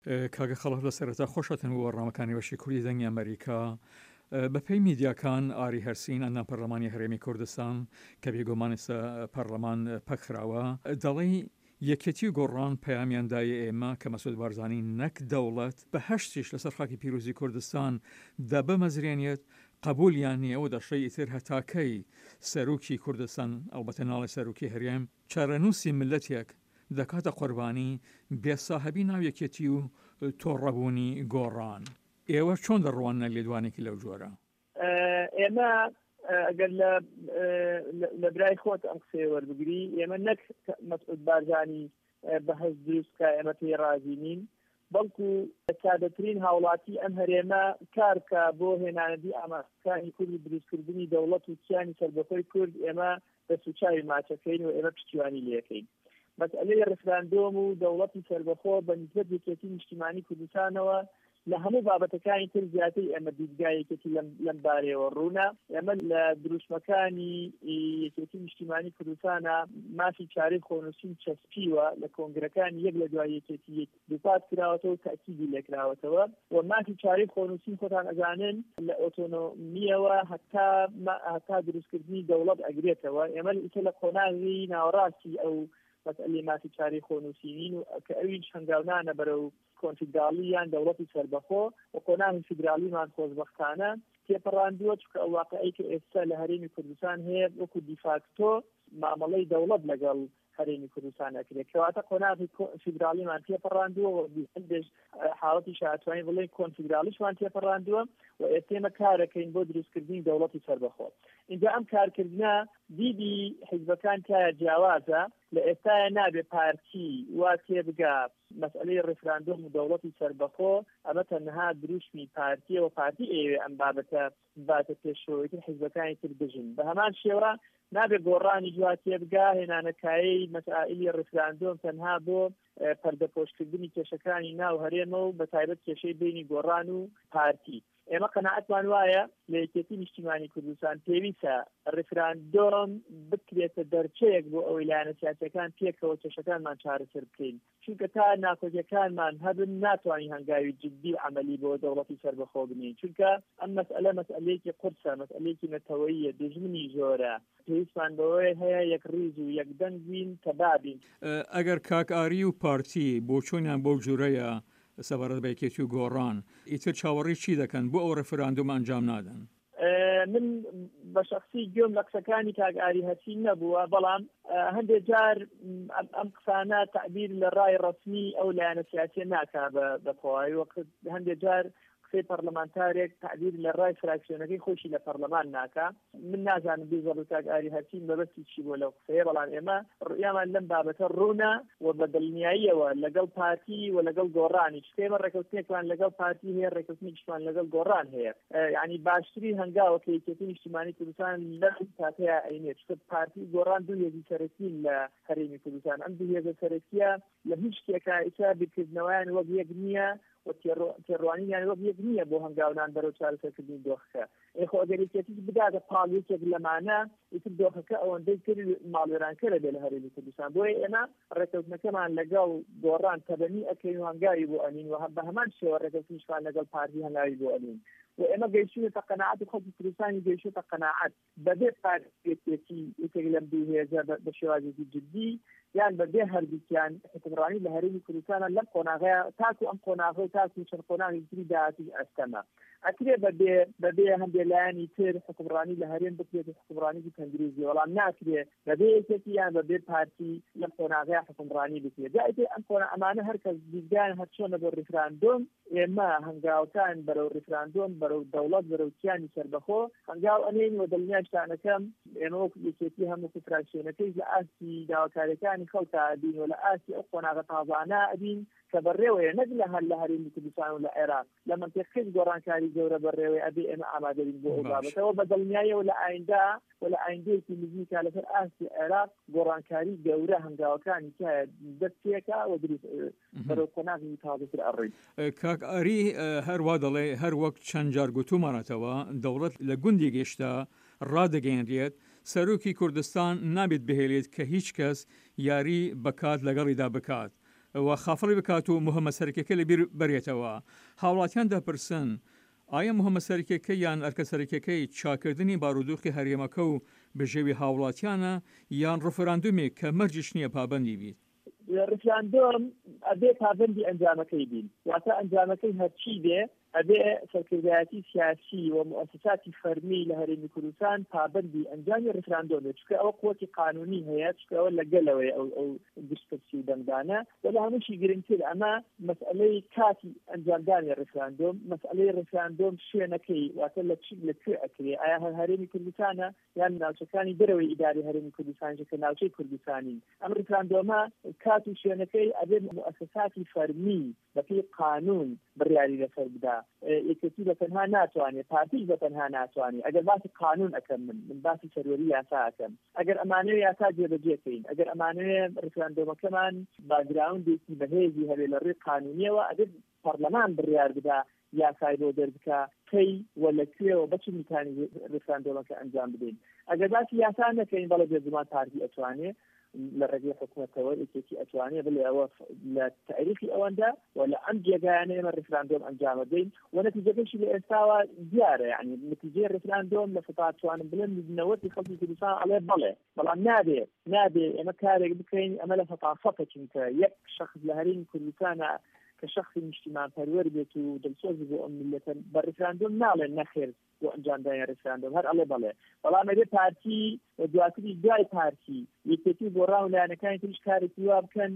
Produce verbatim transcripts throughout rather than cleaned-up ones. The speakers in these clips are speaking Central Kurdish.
کاگە خەڵک لە سەرەتا خۆشەتن بۆ وەڕامەکانی بەشی کوردی دەنگی ئەمریکا بەپێی میدیاکان ئاری هەرسین ئەندام پەرلەمانی هەرێمی کوردستان کە بێگومان پەرلەمان پەکراوە دەڵێ یەکێتی و گۆڕان پەیامیاندایە ئێمە کە مەسعود بارزانی نەک دەوڵەت بە هەشتیش لەسەر خاکی پیرۆزی کوردستان دەبە مەزرێنیت قبولیان نییە و دەشەی ئیتر هەتاکەی سەرۆکی کوردستان ئەلبەتە ناڵی سەرۆکی هەرێم چارەنووسی ملەتێک دەکاتە قوربانی بێساهەبی ناویەکێتی و تۆڕەبوونی گۆڕان. ئێوە چۆن دەڕوانە لێدوانێکی لەو جۆرە؟ ئێمە ئەگەر لە برای خۆت ئەم قسەی وەربگری ئێمە نەک مەسعود بارزانی بەهەز دروستکە ئێمە پێی رازی نین، بەڵکو سادەترین هاوڵاتی ئەم هەرێمە کارکە بۆ هێنانەدی ئامادەکانی کوردی دروستکردنی دەوڵەت و کیانی سەربەخۆی کورد ئێمە دەسوچاوی ماچەکەین و ئێمە پشتیوانی لێەکەین. مەسئلەی ڕفراندۆم و دەوڵەتی سەربەخۆ بە نیسبەت یەکێتی نیشتیمانی کوردستانەوە لە هەموو بابەتەکانی تر زیاتر ئێمە دیدگایەکێتی لەم بارەیەوە ڕوونا. ئێمە لە دروشمەکانی یەکێتی نیشتیمانی کوردستانە مافی چارەی خۆنووسین چەسپیوە لە کۆنگرەکانی یەک لە دوای یەکێتی دووپات کراوەتەوە و تاکیدی لێکراوەتەوە و مافی چارەی خۆنووسین خۆتان ئەزانن لە ئۆتۆنۆمیەوە هەتا هەتا دروستکردنی دەوڵەت ئەگرێتەوە. ئێمە ئیتر لە قۆناغی ناوەڕاستی ئەو مەسئلەی مافی چارەی خۆنووسینین و کە ئەویش هەنگاونانە بەرەو کۆنفیدرالیان دەوڵەتی سەربەخۆ و قۆناغی فیدرالیمان خۆشبەختانە تێپەڕاندووە چکە ئەو واقعەی کە ئێستا لە هەرێمی کوردستان هەیە وەکو دیفاکتۆ مامەڵەی دەوڵەت لەگەڵ هەرێمی کوردستان ئەکرێت کەواتە قۆناغی فیدرالیمان تێپەڕاندووە و هەندێک حاڵەتی شاتوانی بڵێن کۆنفیدرالیشمان تێپەڕاندووە و ئێستێمە کارەکەین بۆ دروستکردنی دەوڵەتی سەربەخۆ. اینجا ئەم کارکردنە دیدی حیزبەکان کایە جیاوازە لە ئێستاە نابێ پارتی وا تێبگا مەسئلەی ڕفراندۆم و دەوڵەتی سەربەخۆ ئەمە تەنها دروشمی پارتیە و پارتی ئێوێ ئەم بابەتە باتە پێشەوەیتر حیزبەکانی تر بژن. بە هەمان شێوە نابێ گۆڕانی جوات تێبگا هێنانەکایی مەسائلی ڕفراندۆم تەنها بۆ پەردەپۆشکردنی کێشەکانی ناو هەرێمە و بە تایبەت کێشەی بینی گۆڕان و پارتی. ئێمە قەناعەتمان وایە لە یەکێتی نیشتیمانی کوردستان پێویستە ڕفراندۆم بکرێتە دەرچەیەک بۆ ئەوەی لایەنە سیاسیەکان پێکەوە کێشەکانمان چارەسەر بکەین، چونکە تا ناکۆکیەکانمان هەبن ناتوانین هەنگاوی جدی و عملی بۆ دەوڵەتی سەربەخۆ بنین، چونکە ئەم مەسئلە مەسئلەیەکی قورسە، مەسئلەیەکی نەتەوەییە، دژمنی زۆرە، پێویستمان بەوەی هەیە یەک ڕیز و یەک دەنگ بین کە بابین. ئەگەر کاکاری و پارتی بۆ چۆنیان بۆ جوورەیە سەبارەت بە یەکێتی و گۆڕان ئیتر چاوەڕێی چی دەکەن بۆ ئەو ڕفراندۆم ئەنجام نادەن؟ من بە شخصی گوێم لە قسەکانی کاکاری هەرسین نەبووە، بەڵام هەندێک جار ئەم قسانە تعبیر لە ڕای ڕسمی ئەو لایەنە سیاسیە ناکا بە پۆوایی وەقت هەندێک جار قسەی پەرلەمانتارێک تعبیر لە ڕای فراکسیۆنەکەی خۆشی لە پەرلەمان ناکا. من نازانم بێزەڵ کاکاری هەرسین بەبەستی چی بۆ لەو قسەیە، بەڵام ئێمە ڕویامان لەم بابەتە ڕوونا و بە دڵنیاییەوە لەگەڵ پارتی و لەگەڵ گۆڕانی چکێمە ڕێکەوتنێکمان لەگەڵ پارتی هەیە، ڕێکەوتنێکیشمان لەگەڵ گۆڕان هەیە. یعنی باشترین هەنگاوە کە یەکێتی نیشتیمانی کوردستان لەم کاتەیە ئەینێت چکە پارتی گۆڕان دوو هێزی سەرەکین لە هەرێمی کوردستان. ئەم دوو هێزە سەرەکیە لە هیچ شتێکە ئیسا بیرکردنەوەیان وەک یەک نییە و تێڕوانیان وەک یەک نییە بۆ هەنگاونان بەرەو چارەسەرکردنی دۆخەکە. ئێخۆ ئەگەر یەکێتیش بداتە پاڵیەکێک لەمانە ئیتر دۆخەکە ئەوەندەی تر ماڵوێرانکەرە بێ لە هەرێمی کوردستان. بۆیە ئێمە ڕێکەوتنەکەمان لەگەڵ گۆڕان تەبەنی ئەکەین و هەنگاوی بۆ ئەنین و بە هەمان شێوە ڕێکەوتنیشمان لەگەڵ پارتی هەنگاوی بۆ ئەنین و ئێمە گەیشتوونەتە قەناعەت و خەڵکی کوردستانی گەیشتوونەتە قەناعەت بەبێ پارتیەکێتی یەکێک لەم دوو هێزە بە شێوازێکی جدی یان بەبێ هەردووکیان حکومڕانی لە هەرێمی کوردستانە لەم قۆناغەیە تاکو ئەم قۆناغە و تاکو چەند قۆناغی تری داهاتی ئەستەمە ئەکرێ بەبێ بەبێ هەندێک لایانی تر حکومڕانی لە هەرێم بکرێت حکومڕانیی تەندروستی، بەڵام ناکرێت بەبێ یەکێتی یان بەبێ پارتی لەم قۆناغەیە حکومڕانی بکرێت. جا ئیتر ئەم قۆنا ئەمانە هەر کەس دیدگان هەرچۆنە بۆ ڕفراندۆم ئێمە هەنگاوتان بەرەو ڕفراندۆم بەرەو دەوڵەت بەرەو کیانی سەربەخۆ هەنگاو ئەنێن و دڵنیای شتانەکەم ئێمە وەکو یەکێتی هەموو فراکسیۆنەکەی لە ئاستی داواکاریەکانی خەڵکە ئەبین و لە ئاستی ئەو قۆناغە تازانە ئەبین کە بەڕێوەیە نەک لە هەر لە هەرێمی کوردستان و لە عێراق لە منتیقەی گۆڕانکاری گەورە بەڕێوەی ئەبێ ئێمە ئامادەبین بۆ ئەو بابەتەوە بە دڵنیاییەوە لە ئایندا و لە ئایندەیەکی نزیکا لەسەر ئاستی عێراق گۆڕانکاری گەورە هەنگاوەکانی تایە دەست پێکا و دروست بەرەو قۆناغی تازەتر ئەڕێین. کاک ئاری هەروە دەڵێ هەر وەک چەند جار گوتومانەتەوە دەوڵەت لە گوندی گەیشتە ڕادەگەیەنرێت سەرۆکی کوردستان نابێت بهێڵێت کە هیچ کەس یاری بەکات لەگەڵیدا بکات. و خافڵی بکات و مهمە سەرکێکە لە بیر بەرێتەوە. هاوڵاتیان دەپرسن ئایا مهمە سەرکێکە یان ئەرکە سەرکێکەی چاکردنی بارودۆخی هەرێمەکە و بەژێوی هاوڵاتیانە یان ڕفراندومێک کە مەرجش نییە پابندی بیت؟ ڕفراندۆم ئەبێ پابندی ئەنجامەکەی بین، واتە ئەنجامەکەی هەرچی بێ ئەبێ سەرکردایەتی سیاسی و مؤسساتی فەرمی لە هەرێمی کوردستان پابندی ئەنجامی ڕفراندۆمێت، چکە ئەوە قوتی قانونی هەیە، چکە ئەوە لەگەلەوەی ئەو ئەو گشتپرسی و دەنگدانە. و لە هەمووشی گرنگتر ئەمە مەسئلەی کاتی ئەنجامدانی ڕفراندۆم، مەسئلەی ڕفراندۆم شوێنەکەی، واتە لە چی لەکوێ ئەکرێ، ئایا هەر هەرێمی کوردستانە یان ناوچەکانی دەرەوەی ئیداری هەرێمی کوردستانە کە ناوچەی کوردستانین. ئەم ڕفراندۆمە کات و شوێنەکەی ئەبێ مؤسساتی فەرمی بەپێی قانون بڕیاری لەسەر بدا. یەکێتی بەتەنها ناتوانێت، پارتیش بەتەنها ناتوانێت. ئەگەر باسی قانون ئەەکەم من من باسی سەروەری یاسا ئەەکەم، ئەگەر ئەمانەوە یاسا جێبەجێکەین، ئەگەر ئەمانەوە ڕفراندۆمەکەمان باگراوندێکی بەهێزی هەبێ لە ڕێی قانونیەوە، ئەبێ پەرلەمان بڕیار بدا یاسای بۆ دەربکە کەی وە لەکوێوە بەچ میکانی ڕفراندۆمەکە ئەنجام بدەین. ئەگەر باسی یاسا نەکەین بەڵێ بێزمان پارتی ئەتوانێت لە ڕێگەی حکوومەتەوە یەکێکی ئەتوانێت بڵێ ئەوە لە تاریخی ئەوەندا و لە ئەم جێگایانە ئێمە ڕفراندۆم ئەنجام بدەین و نەتیجەکەشی لە ئێستاوە دیارە، یعنی نتیجەی ڕفراندۆم لە فتاتوانم بڵێن نەوەتی خەڵکی کوردستان ئەڵێ بەڵێ، بەڵام نابێ نابێ ئێمە کارێک بکەین ئەمە لە فتافەتەچین کە یەک شەخص لە هەرێمی کوردستانە کە شخصی نیشتیمان پەروەر بێت و دڵسۆزی بۆ ئەم میلەتە بە ڕفراندۆم ناڵێن نەخێر بۆ ئەنجامدانی ڕفراندۆم، هەر ئەڵێ بەڵێ، بەڵام ئەبێ پارتی دواتری دوای پارتی یەکێتی بۆ ڕاو لایەنەکانی تریش کارێکی وا بکەن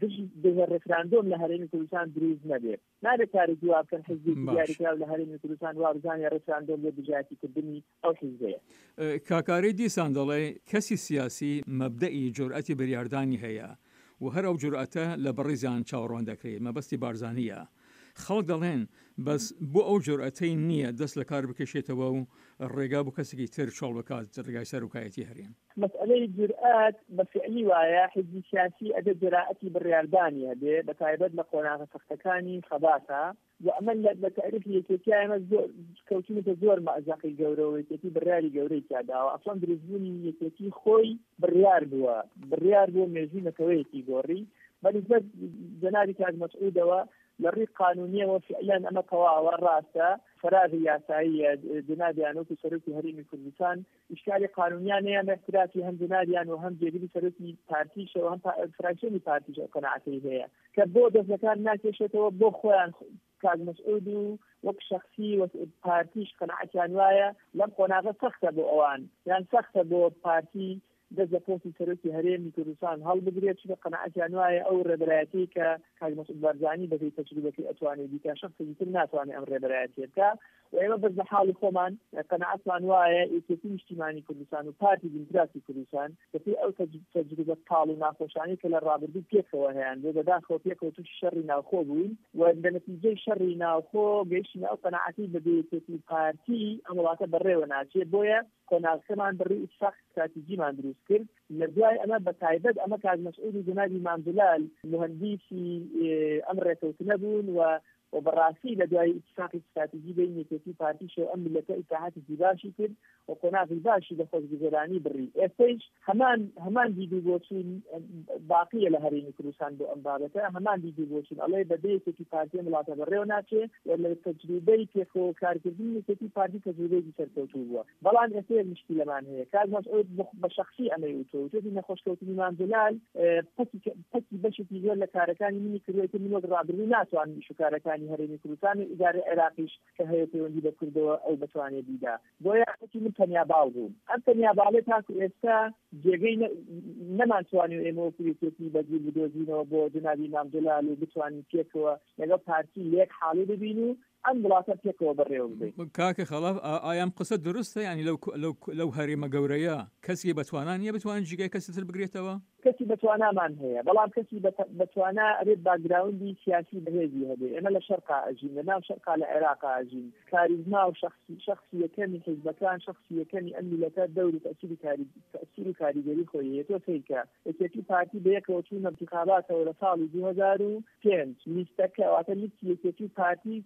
دژ ڕفراندۆم لە هەرێمی کوردستان دروست نەبێت. نابێت کارێکی وا بکەن حزبی دیاریکراو لە هەرێمی کوردستان وا بزانێ ڕفراندۆم بۆ دژایەتیکردنی ئەو حیزبەیە. کاکاری دیسان دەڵێ کەسی سیاسی مەبدەئی جورئەتی بریاردانی هەیە و هەر ئەو جورئەتە لە بەڕێزیان چاوەڕوان دەکرێت، مەبەستی بارزانیە. خەڵک دەڵێن بەس بۆ ئەو جورئەتەی نییە دەست لە کار بکەشێتەوە و ڕێگا بۆ کەسێکی تر چۆڵ بکات ڕێگای سەرۆکایەتی هەرێم. مەسئلەی جورئەت بە فعلی وایە حزبی سیاسی ئەبێ جورئەتی بڕیاردانی هەبێ بە تایبەت لە قۆناغە سەختەکانی خەباتە و ئەمە لە تاریخی یەکێتی ئێمە کەوتونەتە زۆر مەئزاقی گەورەوە یەکێتی بڕیاری گەورەی تیاداوە. ئەسڵەن دروستبوونی یەکێتی خۆی بڕیار بووە بڕیار بووە مێژوونەکەوەیەکی گۆڕی بەنسبەت جەنابی کاک مەسعودەوە لە ڕێی قانونیەوە فعلەن ئەمە تەواوە ڕاستە فەرازی یاساییە جنابیان وەکو سەرۆکی هەرێمی کوردستان ئیشکالی قانونیان هەیە ئەمە احتراسی هەم جنابیان و هەم جێگیری سەرۆکی پارتیشەوە هەم فراکسیۆنی پارتیشەوە قەناعەتەی هەیە کە بۆ دەستەکان ناکێشێتەوە بۆ خۆیان کاک مەسعود و وەک شخصی و پارتیش قەناعەتیان وایە لەم قۆناغە سەختە بۆ ئەوان یان سەختە بۆ پارتی دەست لە پۆستی سەرۆکی هەرێمی کوردستان هەڵبگرێت چونکە قەناعەتیان وایە ئەو ڕێبەرایەتی کە کاک مەسعود بارزانی بەپێی تەجروبەکەی ئەتوانێت بیکە شخصێکی تر ناتوانێت ئەم ڕێبەرایەتیە بکە و ئێمە بەس لە حاڵی خۆمان قەناعەتمان وایە یەکێتی نیشتیمانی کوردستان و پارتی دیموکراسی کوردستان بەپێی ئەو تەجروبە تاڵ و ناخۆشانی کە لە ڕابردوو پێکەوە هەیەیان بۆ بەداخەوە پێکەوە تووشی شەڕی ناوخۆ بووین و بە نەتیجەی شەڕی ناوخۆ گەیشتین ئەو قەناعەتی بەبێ یەکێتی پارتی ئەم وڵاتە بەڕێوە ناچێت بۆیە کۆناغەکەمان بەڕێی ئیتفاق استراتیجیمان دروست کرد. لە دوای ئەمە بە تایبەت ئەمە کاک مەسعود و جەنابی مامدولال مهندسی ئەم ڕێکەوتنە بوون و و بەڕاستی لە دوای ئیتفاقی استراتیجی بین یەکێتی پارتیش و ئەم میلەتە ئیتحادی باشی کرد و قۆناغی باشی لە خۆشگوزەرانی بڕی. ئێستەیش هەمان هەمان دیدو بۆچین باقیە لە هەرێمی کوردستان بۆ ئەم بابەتە هەمان دیدو بۆچین ئەڵێ بەبێ یەکێتی پارتی وڵاتە بەڕێوە ناچێت و لە تەجروبەی پێکەوە کارکردنی یەکێتی پارتی تەجروبەیەکی سەرکەوتوو بووە. بەڵام ئێستا مشکلەمان هەیە کاک مەسعود بە شەخسی ئەمەی وتۆ توێتی نەخۆشکەوتنی مامدولال پەکی بەشێکی زۆر لە کارەکانی منی کردووە کە من وەک ڕابردوو ناتوانم شکارەکانی هەرێمی کوردستان و ئیدارە عێراقیش کە هەیە پەیوەندی بە کوردەوە ئەو بتوانێت بیدا. بۆیە حتی من تەنیا باڵ بووم. ئەم تەنیا باڵێ تاکو ئێستا جێگەی نەمانتوانێت ئێمە وەکو یەکێتی بەدیل بدۆزینەوە بۆ جەنابی مامدولال و بتوانین پێکەوە لەگەڵ پارتی لێک حاڵی ببین و ئەم وڵاتە پێکەوە بەڕێوە ببین. کاکە خەڵاف ئایام قسە دروستە یعنی لەو هەرێمە گەورەیە کەسی بەتوانان نیە بتوانین جگای کەسی تر بگرێتەوە؟ کەسی بەتوانامان هەیە بەڵام کەسی بەتوانا ئەبێت باگراوندی سیاسی بەهێزی هەبێ. ئێمە لە شەرقا ئەژین لە ناو شەرقا لە عێراقا ئەژین کاریزما و شخصی یەکەمی حیزبەکان شخصی یەکەمی ئەم میلەتە دەور و تەئسیر و کاریگەری خۆی هەیە. تۆ فێرکە یەکێتی پارتی بەیەکەوە چوونە انتخاباتەوە لە ساڵی دوو هەزار و پێنج لیستەکە واتە لیستی یەکێتی پارتی سەوتەکانی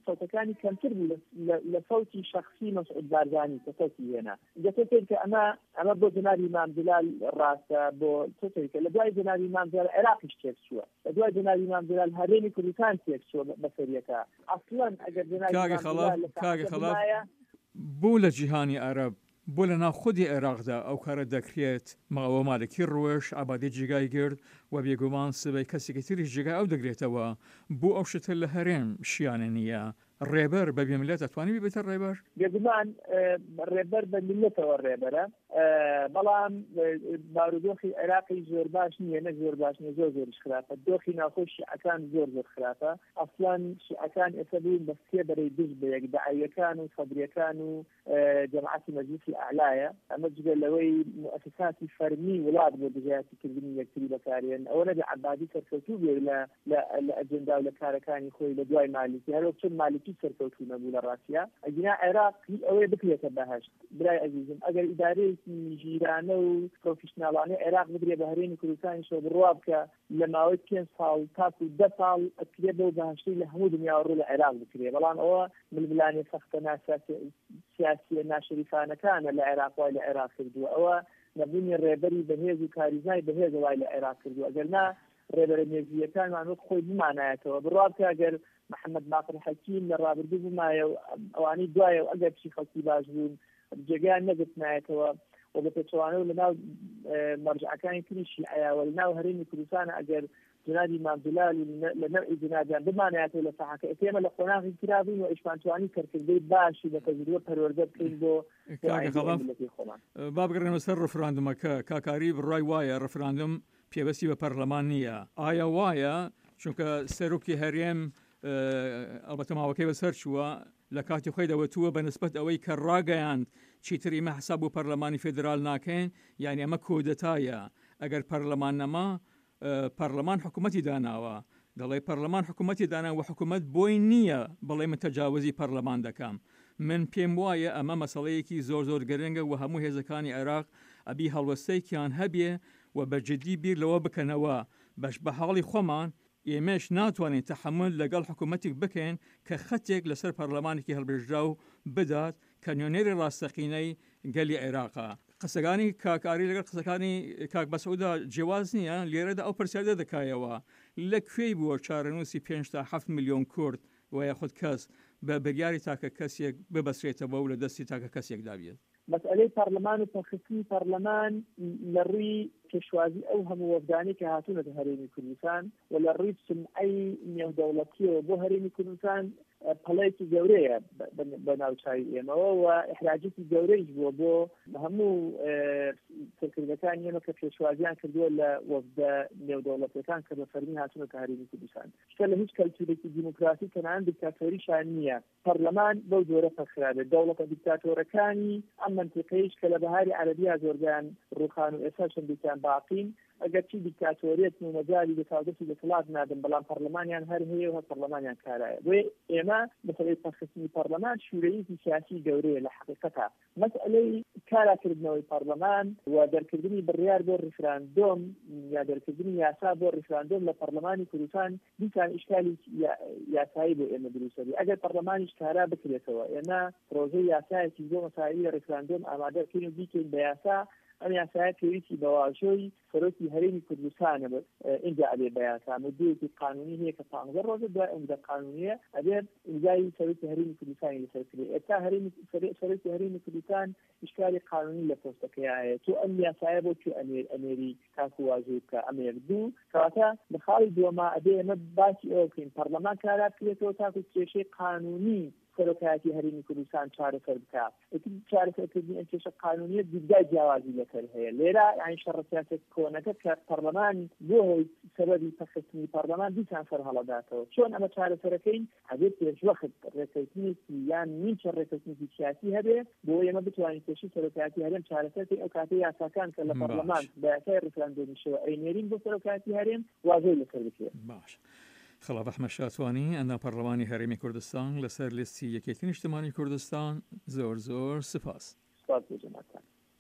پەرلەمانی کەمتر بوو لە فەوتی شخصی مەسعود بارزانی کە فەوتی هێنا دەتێت کە ئەمە ئەمە بۆ جنابی مام جلال ڕاستە بۆ تۆتێکە لە دوای جنابی مام جلال عێراقیش تێک چووە لە دوای جنابی مام جلال هەرێمی کوردستان تێک چووە بەسەریەکە ئەسڵەن ئەگەر جنابی کاگە خەڵاف بۆ لە جیهانی عەرەب بۆ لە ناو خودی عێراقدا ئەو کارە دەکرێت ماوە مالکی ڕۆژ ئابادی جێگای گرد و بێگومان سبەی کەسێکی تریش جێگای ئەو دەگرێتەوە بۆ ئەو شتە لە هەرێم شیانە نییە ڕێبەر بە بێملێت ئەتوانی بێتە ڕێبەر بێگومان ڕێبەر بە میلەتەوە ڕێبەرە بەڵام بارودۆخی عێراقی زۆر باش نییە نە زۆر باش نیە زۆر زۆرش خراپە دۆخی ناخۆش شیعەکان زۆر زۆر خراپە ئەسڵان شیعەکان ئێستا بوون بە سێ بەرەی دژ بە یەک دەعەویەکان و سەدریەکان و جەماعەتی مەجلیسی ئەعلایە ئەمە جگە لەوەی مؤسساتی فەرمی وڵات بۆ دژایەتیکردنی یەکتری بەکارێن ئەوە نەبێ عەبادی سەرکەوتوو بێ لە ئەجەندا و لە کارەکانی خۆی لە دوای مالیکی هەروەک چۆن مالیکی سەرکەوتوو نەبوو لە ڕاستیە ئەگینا عێراق ئەوەی بکرێتە بەهەشت برای ئەزیزم ئەگەر ئیدارەیەکی ژیرانە و پرۆفیشناڵانەی عێراق بدرێ بە هەرێمی کوردستانیشەوە بڕوا بکە لە ماوەی پێنج ساڵ تاکو دە ساڵ ئەکرێ بەو بەهەشتەی لە هەموو دنیا ڕوو لە عێراق بکرێ بەڵام ئەوە ململانی سەختە سیاسی ناشریفانەکانە لە عێراق وای لە عێراق کردووە ئەوە نەبوونی ڕێبەری بەهێز و کاریزای بەهێز وای لە عێراق کردووە ئەگەر نا ڕێبەرە مێزیەکانمان وەک خۆی بمانایەتەوە بڕوا بکە ئەگەر محەممەد باقر حەکیم لە ڕابردوو بمایە و ئەوانەی دوایە و ئەگەر پشی خەڵکی باش بوون جێگەیان نەگرتنایەتەوە و بە پێچەوانە و لە ناو مەرجعەکانی تری شیعەیەوە لە ناو هەرێمی کوردستانە ئەگەر جنابی مام جلال لە نەوعی جنابیان بمانایەتەوە لە ساحەکە ئێمە لە قۆناغی کرابووین و ئیشمانتوانی کەرکردەی باشی بە تەجروبە پەروەردە بکەین بۆ با بگەڕێمە سەر ڕفراندمەکە کاکاری بڕای وایە ڕفراندم پێوەستی بە پەرلەمان نییە ئایا وایە چونکە سەرۆکی هەرێم ئەڵبەتە ماوەکەی بەسەر چووە لە کاتی خۆی دەوەتووە بە نسبەت ئەوەی کە ڕاگەیاند چیتری مە حساب و پەرلەمانی فێدرال ناکەین یعنی ئەمە کۆدەتایە ئەگەر پەرلەمان نەما پەرلەمان حکوومەتی داناوە دەڵێ پەرلەمان حکوومەتی دانا و حکوومەت بۆی نییە بەڵێ من تەجاوزی پەرلەمان دەکەم من پێم وایە ئەمە مەسەڵەیەکی زۆر زۆر گەرەنگە و هەموو هێزەکانی عێراق ئەبی هەڵوەستەیەکیان هەبێ و بە جدی بیر لەوە بکەنەوە بەش بە حاڵی خۆمان ئێمەش ناتوانین تەحمل لەگەڵ حکوومەتێک بکەین کە خەتێک لەسەر پەرلەمانێکی هەڵبژراو بدات کە نوێنەری ڕاستەقینەی گەلی عێراقا قسەکانی کاکاری لەگەڵ قسەکانی کاک بەسعودا جیاواز نییە لێرەدا ئەو پرسیارە دەکایەوە لە کوێی بووە چارەنووسی پێنج تا هەفت میلیۆن کورد و یاخود کەس بە بریاری تاکە کەسێک ببەسرێتەوە و لە دەستی تاکە کەسێک دابێت مەسئلەی پەرلەمان و تەخصیصی پەرلەمان لە ڕووی پێشوازی ئەو هەموو وەفدانی کە هاتوونەتە هەرێمی کوردستان و لە ڕووی سمعەی نێودەوڵەتیەوە بۆ هەرێمی کوردستان پەڵەیەکی گەورەیە بە ناوچاوی ئێمەوە و ئیحراجێکی گەورەیش بووە بۆ هەموو سەرکردەکانی ئێمە کە پێشوازیان کردووە لە وەفدە نێودەوڵەتەکان کە بە فەرمی هاتوونەتە هەرێمی کوردستان شتە لە هیچ کەلتورێکی دیموکراسی تەنانەت دیکتاتۆریشان نییە پەرلەمان بەو جۆرە فەخرابێت دەوڵەتە دیکتاتۆرەکانی ئەم منتیقەیەش کە لە بەهاری عەرەبیا زۆرگیان ڕووخان و ئێستا چەندێکیان باقین ئەگەر چی دیکتاتۆریەت و مەجای دەسەڵاتێکی دەسەڵات نادن بەڵام پەرلەمانیان هەر هەیە و هەر پەرلەمانیان کارایە بۆیە ئێمە مەسەلەی تەخصیصی پەرلەمان شورەیەکی سیاسی گەورەیە لە حەقیقەتە مەسئلەی کاراکردنەوەی پەرلەمان و دەرکردنی بڕیار بۆ ڕیفراندۆم یا دەرکردنی یاسا بۆ ڕیفراندۆم لە پەرلەمانی کوردستان دیسان ئیشکالی یاسایی بۆ ئێمە دروستەبی ئەگەر پەرلەمانیش کارا بکرێتەوە ئێمە پرۆژەی یاسایەکی زۆر مەساوی لە ڕیفراندۆم ئامادە بکەین و بیکەین بە یاسا ئەم یاسایە پێویستی بەواژۆی سەرۆکی هەرێمی کوردستانە اینجا ئەبێ بە یاسا مدەیەکی قانونی هەیە کە پانزە ڕۆژە دوای ئەمدە قانونیە ئەبێ ئیمزای سەرۆکی هەرێمی کوردستانی لەسەر کرێ ئێستا هەرێمی سەرۆکی هەرێمی کوردستان ئیشکالی قانونی لە پۆستەکەیایە تۆ ئەم یاسایە بۆ کوێ ئەمێری تاکو واژۆی بکە ئەمێر دوو کەواتە لە خاڵی دووەما ئەبێ ئێمە باسی ئەوە بکەین پەرلەمان کارا بکرێتەوە تاکو کێشەی قانونی سەرۆکایەتی هەرێمی کوردستان چارەسەر بکات چارەسەرکردنی ئەم کێشە قانونیە دیدگای جیاوازی لەسەر هەیە لێرە یانی شەڕە سیاسەت کۆنەکە کە پەرلەمان بۆ هۆی سەبەبی تەخصیصی پەرلەمان دیسان سەر هەڵەداتەوە چۆن ئەمە چارەسەرەکەین هەبێت پێشوەخت ڕێکەوتنێکی یان نیمچە ڕێکەوتنێکی سیاسی هەبێ بۆ ئێمە بتوانین کێشەی سەرۆکایەتی هەرێم چارەسەر ئەو کاتەی یاساکان کە لە پەرلەمان بە یاسای ڕیفراندۆمیشەوە ئەینێرین بۆ سەرۆکایەتی هەرێم واژۆی لەسەر بکرێت. باش خەڵاب ئەحمەد شاتوانی ئەندا پەرلەمانی هەرێمی کوردستان لەسەر لیستی یەکێتی نیشتمانی کوردستان زۆر زۆر سپاس. سپاس بۆ جەنابتان.